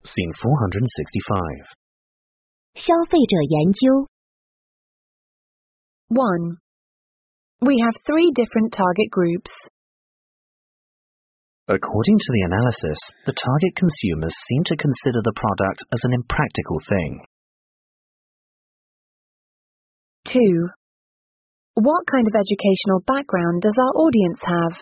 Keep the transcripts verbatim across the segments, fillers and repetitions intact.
Scene four hundred sixty-five. 消费者研究 one. We have three different target groups. According to the analysis, the target consumers seem to consider the product as an impractical thing. two. What kind of educational background does our audience have?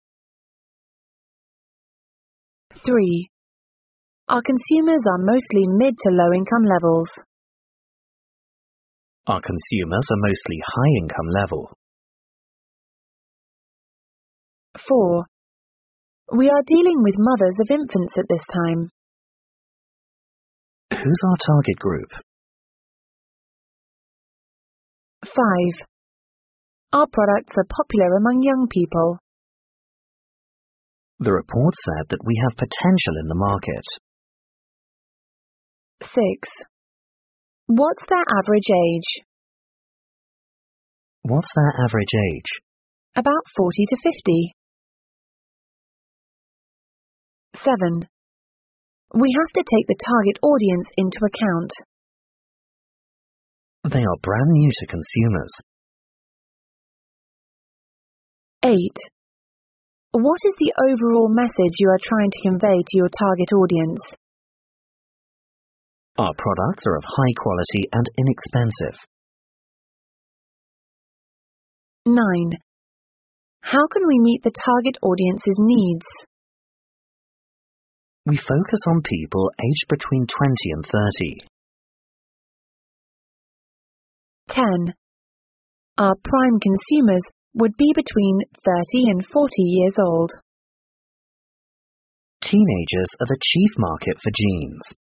three. Our consumers are mostly mid to low income levels. Our consumers are mostly high income level. four. We are dealing with mothers of infants at this time. Who's our target group? five. Our products are popular among young people. The report said that we have potential in the market. six. What's their average age? What's their average age? About forty to fifty. seven. We have to take the target audience into account. They are brand new to consumers. eight. What is the overall message you are trying to convey to your target audience? Our products are of high quality and inexpensive. nine. How can we meet the target audience's needs? We focus on people aged between twenty and thirty. ten. Our prime consumers would be between thirty and forty years old. Teenagers are the chief market for jeans.